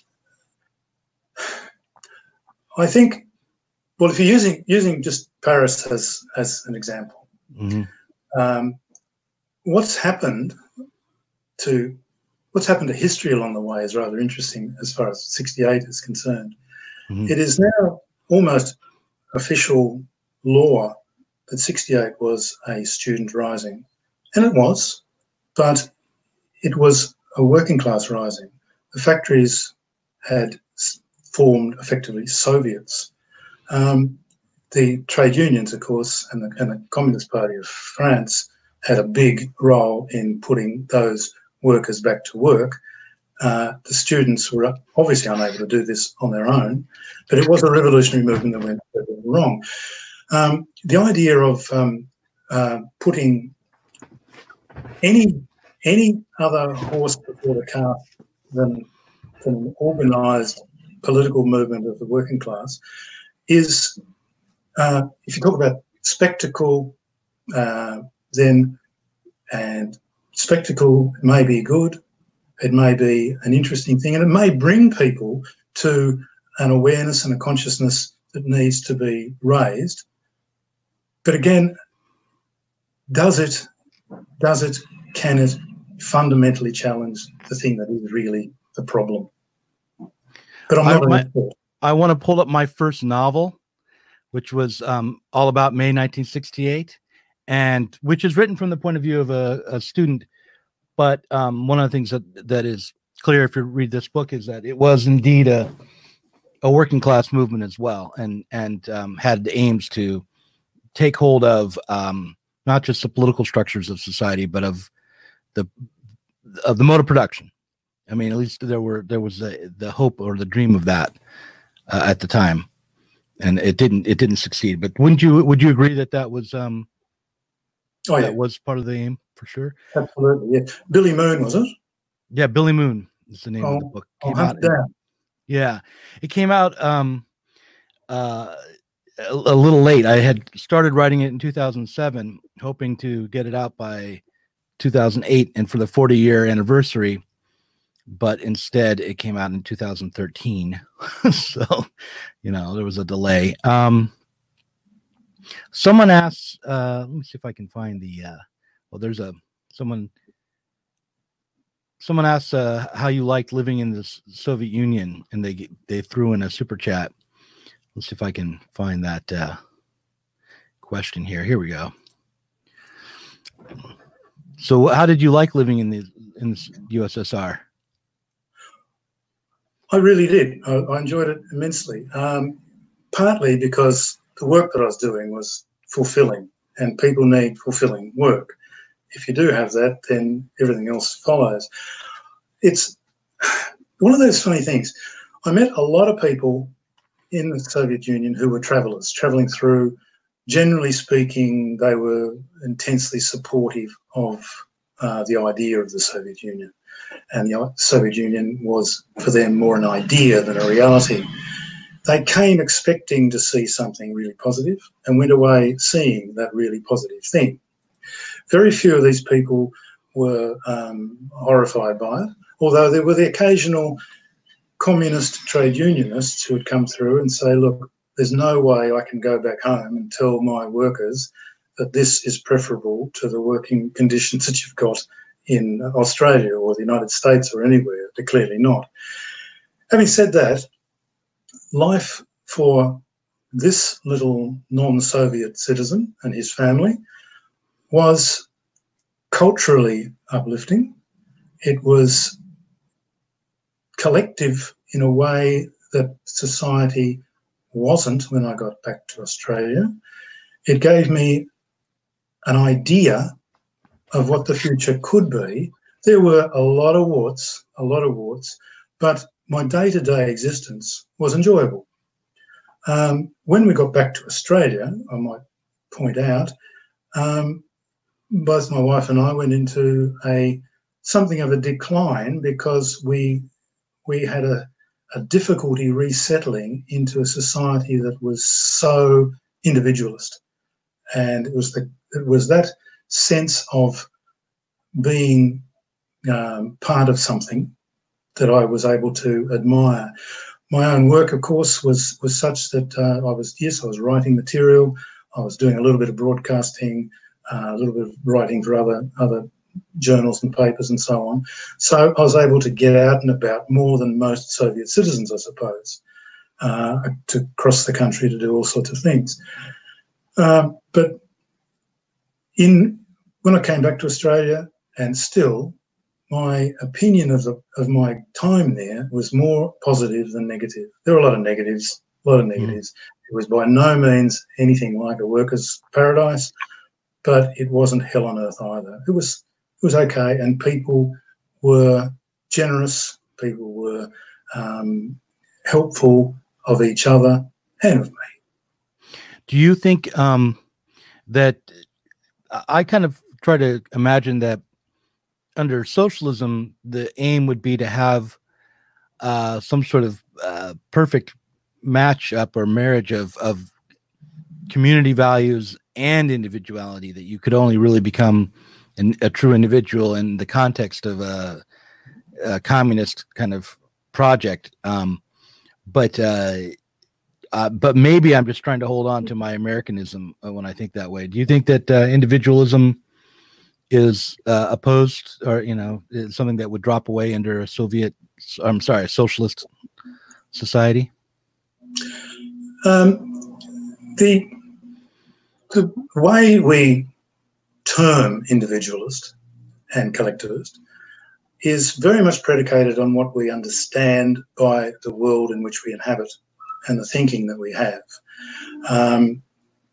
I think, well, if you're using using just Paris as as an example, mm-hmm. um, what's happened to what's happened to history along the way is rather interesting as far as sixty-eight is concerned. Mm-hmm. It is now almost official law that sixty-eight was a student rising, and it was, but it was a working class rising. The factories had formed effectively Soviets. Um, the trade unions, of course, and the, and the Communist Party of France had a big role in putting those workers back to work. Uh, the students were obviously unable to do this on their own, but it was a revolutionary movement that went wrong. Um, the idea of um, uh, putting any any other horse before the cart than, than an organised political movement of the working class is, uh, if you talk about spectacle, uh, then and spectacle may be good, it may be an interesting thing, and it may bring people to an awareness and a consciousness that needs to be raised. But again, does it, does it, can it fundamentally challenge the thing that is really the problem? But I'm not I, an expert. I want to pull up my first novel, which was um, all about May nineteen sixty-eight, and which is written from the point of view of a, a student. But um, one of the things that, that is clear if you read this book is that it was indeed a, a working class movement as well, and, and um, had aims to take hold of um, not just the political structures of society, but of the of the mode of production, I mean, at least there were there was a, the hope or the dream of that uh, at the time, and it didn't it didn't succeed. But wouldn't you would you agree that that was um Oh yeah, that was part of the aim for sure? absolutely. Yeah, Billy Moon, was it? Yeah, Billy Moon is the name Oh, of the book. I'll Came hunt out. it down. Yeah, it came out um uh a, a little late. I had started writing it in two thousand seven, hoping to get it out by two thousand eight and for the forty year anniversary, but instead it came out in two thousand thirteen. So, you know, there was a delay. Um, someone asks, uh, let me see if I can find the, uh, well, there's a, someone, someone asks uh, how you liked living in the Soviet Union, and they, they threw in a super chat. Let's see if I can find that uh, question here. Here we go. So how did you like living in the in the U S S R? I really did. I, I enjoyed it immensely. Um, partly because the work that I was doing was fulfilling, and people need fulfilling work. If you do have that, then everything else follows. It's one of those funny things. I met a lot of people in the Soviet Union who were travellers, travelling through. Generally speaking, they were intensely supportive of uh, the idea of the Soviet Union. And the Soviet Union was, for them, more an idea than a reality. They came expecting to see something really positive and went away seeing that really positive thing. Very few of these people were um, horrified by it, although there were the occasional communist trade unionists who would come through and say, look, there's no way I can go back home and tell my workers that this is preferable to the working conditions that you've got in Australia or the United States or anywhere. They're clearly not. Having said that, life for this little non-Soviet citizen and his family was culturally uplifting. It was collective in a way that society wasn't when I got back to Australia. It gave me an idea of what the future could be. There were a lot of warts, a lot of warts, but my day-to-day existence was enjoyable. Um, when we got back to Australia, I might point out, um, both my wife and I went into a something of a decline because we we had a, a difficulty resettling into a society that was so individualist. And it was the it was that sense of being um, part of something that I was able to admire. My own work, of course, was was such that uh, I was, yes, I was writing material, I was doing a little bit of broadcasting, uh, a little bit of writing for other other journals and papers and so on. So I was able to get out and about more than most Soviet citizens, I suppose, uh, to cross the country to do all sorts of things. Um, but in when I came back to Australia, and still, my opinion of the of my time there was more positive than negative. There were a lot of negatives, a lot of negatives. Mm. It was by no means anything like a worker's paradise, but it wasn't hell on earth either. It was it was okay, and people were generous. People were um, helpful of each other and of me. Do you think um, that I kind of try to imagine that under socialism, the aim would be to have uh, some sort of uh, perfect match-up or marriage of, of community values and individuality, that you could only really become an, a true individual in the context of a, a communist kind of project. Um, but uh, uh, but maybe I'm just trying to hold on to my Americanism when I think that way. Do you think that uh, individualism is uh, opposed, or, you know, is something that would drop away under a Soviet, I'm sorry, a socialist society? Um, the, the way we term individualist and collectivist is very much predicated on what we understand by the world in which we inhabit and the thinking that we have. Um,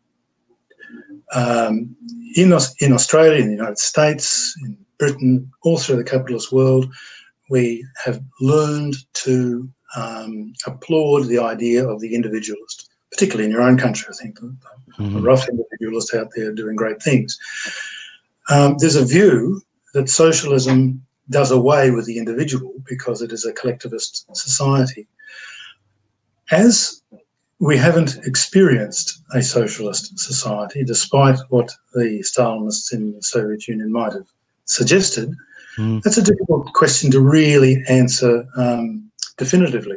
um, in, in Australia, in the United States, in Britain, all through the capitalist world, we have learned to um, applaud the idea of the individualist, particularly in your own country. I think the, Mm-hmm. the rough individualist out there doing great things. Um, there's a view that socialism does away with the individual because it is a collectivist society. As we haven't experienced a socialist society, despite what the Stalinists in the Soviet Union might have suggested, mm. that's a difficult question to really answer um, definitively.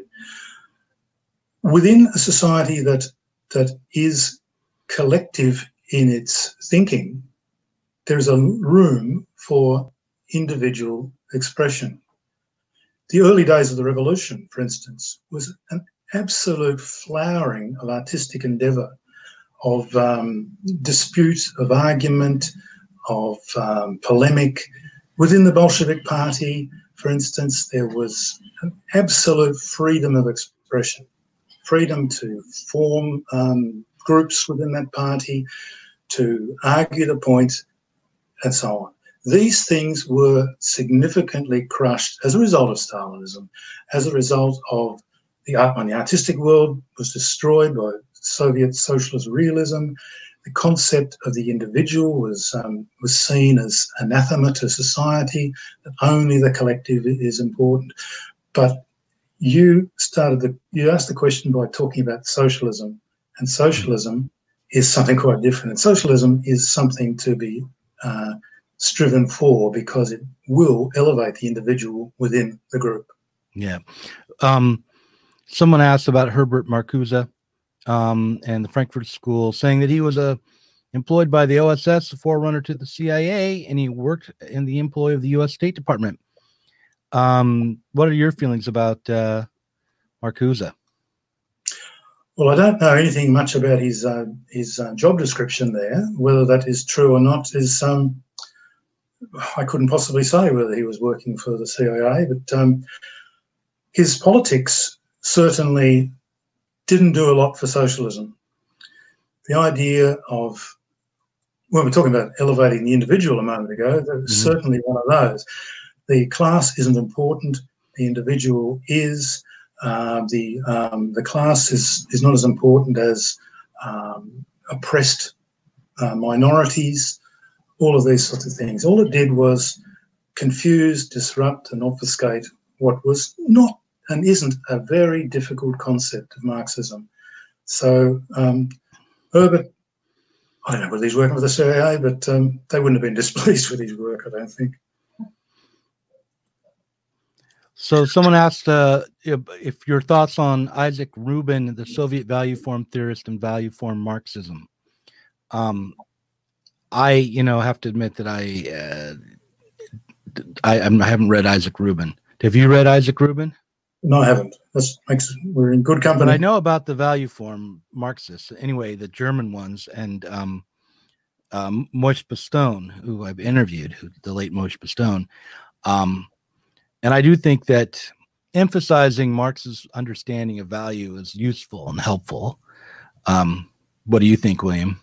Within a society that that is collective in its thinking, there's a room for individual expression. The early days of the revolution, for instance, was an absolute flowering of artistic endeavour, of um, dispute, of argument, of um, polemic. Within the Bolshevik Party, for instance, there was an absolute freedom of expression, freedom to form um, groups within that party, to argue the point, and so on. These things were significantly crushed as a result of Stalinism, as a result of the art, when the artistic world was destroyed by Soviet socialist realism. The concept of the individual was um, was seen as anathema to society, that only the collective is important. But you started the, you asked the question by talking about socialism, and socialism is something quite different. And socialism is something to be uh, striven for because it will elevate the individual within the group. Yeah. Um, someone asked about Herbert Marcuse um, and the Frankfurt School, saying that he was a employed by the O S S, a forerunner to the C I A, and he worked in the employ of the U S State Department. Um, what are your feelings about uh, Marcuse? Well, I don't know anything much about his uh, his uh, job description there. Whether that is true or not is um, I couldn't possibly say whether he was working for the C I A, but um, his politics certainly didn't do a lot for socialism. The idea of, when we're talking about elevating the individual a moment ago, that was mm-hmm. certainly one of those. The class isn't important, the individual is. Uh, the um, the class is, is not as important as um, oppressed uh, minorities, all of these sorts of things. All it did was confuse, disrupt and obfuscate what was not and isn't a very difficult concept of Marxism. So um, Herbert, I don't know whether he's working with the C I A, but um, they wouldn't have been displeased with his work, I don't think. So someone asked uh, if, if your thoughts on Isaac Rubin, the Soviet value form theorist and value form Marxism. Um, I, you know, have to admit that I, uh, I, I haven't read Isaac Rubin. Have you read Isaac Rubin? No, I haven't. That's makes we're in good company. But I know about the value form Marxists. Anyway, the German ones, and um, um, Moishe Pastone, who I've interviewed, who the late Moishe Pastone. Um, And I do think that emphasizing Marx's understanding of value is useful and helpful. Um, what do you think, William?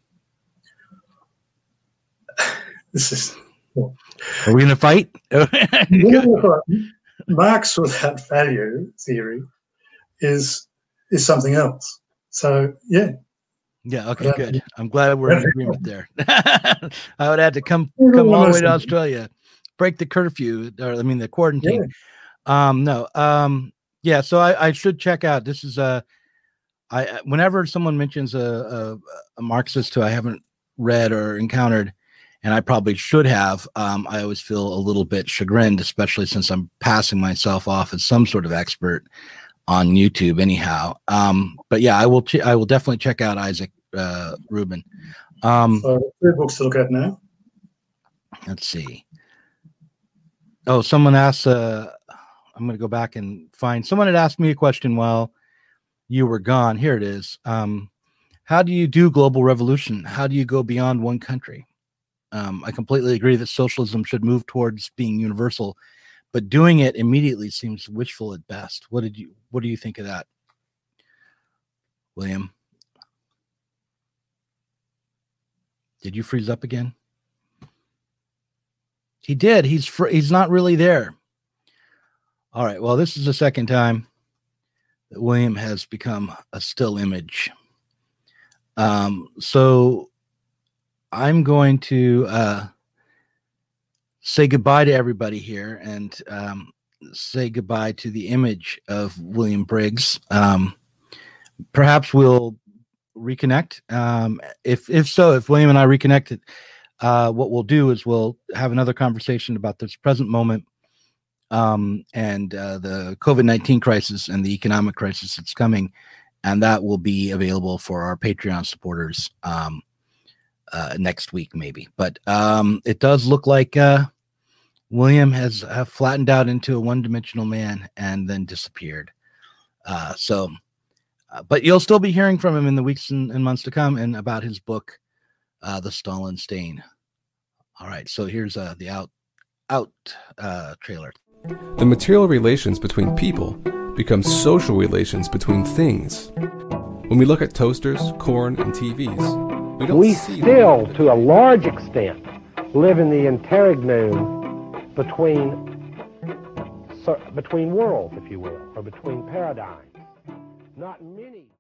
This is. Well, Are we going to fight? Marx without value theory is is something else. So yeah. Yeah. Okay. Good. I'm glad we're in agreement there. I would have to come come all the way to Australia. Break the curfew, or I mean the quarantine. Yeah. Um, no, um, yeah. So I, I should check out. This is a. I whenever someone mentions a, a, a Marxist who I haven't read or encountered, and I probably should have, um, I always feel a little bit chagrined, especially since I'm passing myself off as some sort of expert on YouTube. Anyhow, um, but yeah, I will. Ch- I will definitely check out Isaac uh, Rubin. Um, so three books to look at now. Let's see. Oh, someone asked, uh, I'm going to go back and find, someone had asked me a question while you were gone. Here it is. Um, how do you do global revolution? How do you go beyond one country? Um, I completely agree that socialism should move towards being universal, but doing it immediately seems wishful at best. What did you, what do you think of that, William? Did you freeze up again? He did. He's fr- he's not really there. All right. Well, this is the second time that William has become a still image. Um, so I'm going to uh, say goodbye to everybody here and um, say goodbye to the image of William Briggs. Um, perhaps we'll reconnect. Um, if if so, if William and I reconnected, uh, what we'll do is we'll have another conversation about this present moment. Um, and uh, the COVID nineteen crisis and the economic crisis that's coming, and that will be available for our Patreon supporters um, uh, next week, maybe. But um, it does look like uh, William has uh, flattened out into a one-dimensional man and then disappeared. Uh, so, uh, but you'll still be hearing from him in the weeks and, and months to come, and about his book, uh, The Stalin Stain. All right, so here's uh, the out out uh, trailer. The material relations between people become social relations between things. When we look at toasters, corn, and T Vs, we don't We see still, them. to a large extent, live in the interregnum between, so- between worlds, if you will, or between paradigms. Not many.